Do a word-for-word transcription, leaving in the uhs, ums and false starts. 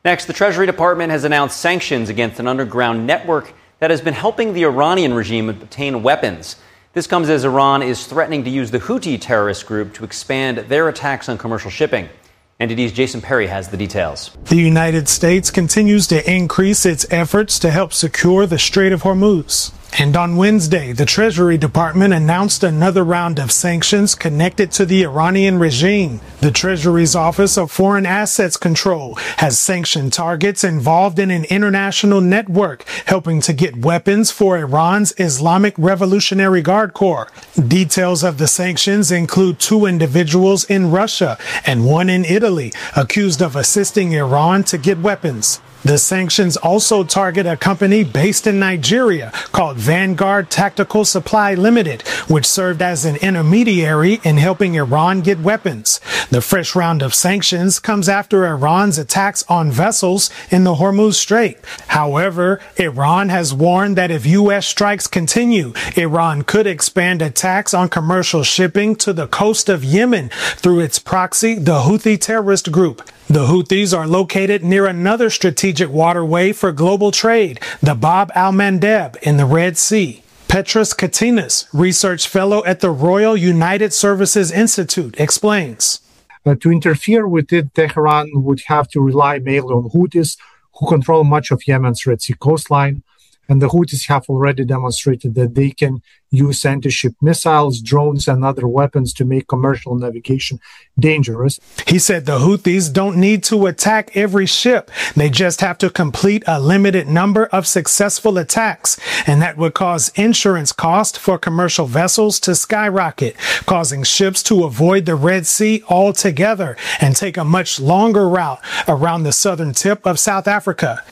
Next, the Treasury Department has announced sanctions against an underground network that has been helping the Iranian regime obtain weapons. This comes as Iran is threatening to use the Houthi terrorist group to expand their attacks on commercial shipping. N D D's Jason Perry has the details. The United States continues to increase its efforts to help secure the Strait of Hormuz. And on Wednesday, the Treasury Department announced another round of sanctions connected to the Iranian regime. The Treasury's Office of Foreign Assets Control has sanctioned targets involved in an international network helping to get weapons for Iran's Islamic Revolutionary Guard Corps. Details of the sanctions include two individuals in Russia and one in Italy accused of assisting Iran to get weapons. The sanctions also target a company based in Nigeria called Vanguard Tactical Supply Limited, which served as an intermediary in helping Iran get weapons. The fresh round of sanctions comes after Iran's attacks on vessels in the Hormuz Strait. However, Iran has warned that if U S strikes continue, Iran could expand attacks on commercial shipping to the coast of Yemen through its proxy, the Houthi terrorist group. The Houthis are located near another strategic waterway for global trade, the Bab al-Mandeb in the Red Sea. Petros Katinas, research fellow at the Royal United Services Institute, explains. Uh, to interfere with it, Tehran would have to rely mainly on Houthis, who control much of Yemen's Red Sea coastline. And the Houthis have already demonstrated that they can use anti-ship missiles, drones, and other weapons to make commercial navigation dangerous. He said the Houthis don't need to attack every ship. They just have to complete a limited number of successful attacks. And that would cause insurance costs for commercial vessels to skyrocket, causing ships to avoid the Red Sea altogether and take a much longer route around the southern tip of South Africa.